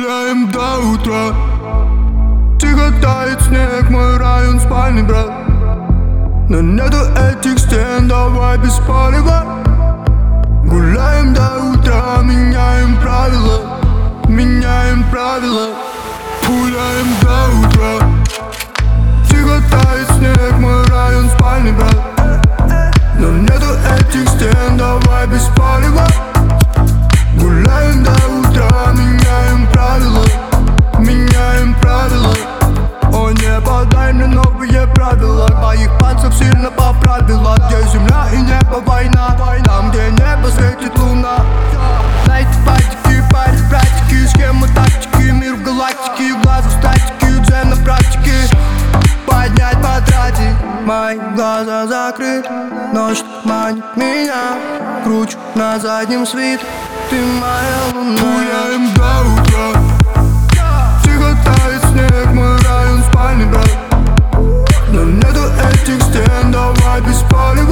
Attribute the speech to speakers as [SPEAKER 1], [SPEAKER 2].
[SPEAKER 1] Гуляем до утра, тихо тает снег, мой район спальный, брат. Но нету этих стен, давай без палева. Гуляем до утра, меняем правила, меняем правила. Гуляем до утра, тихо тает снег, мой район спальный, брат. Но нету этих стен, давай без палева. Гуляем до утра, меняем правила, меняем правила. О небо, дай мне новые правила. Моих пальцев сильно поправила. Где земля и небо война, там где небо светит луна. Найти патики, парить братики, схемы тактики, мир в галактике, глаза в статике, дзен на практике. Поднять, потратить, мои глаза закрыты. Ночь манит меня, кручу на заднем свете. Ты моя луна. Гуляем до утра, тихо тает снег, мой район спальный, брат. Но нету этих стен, давай без палева.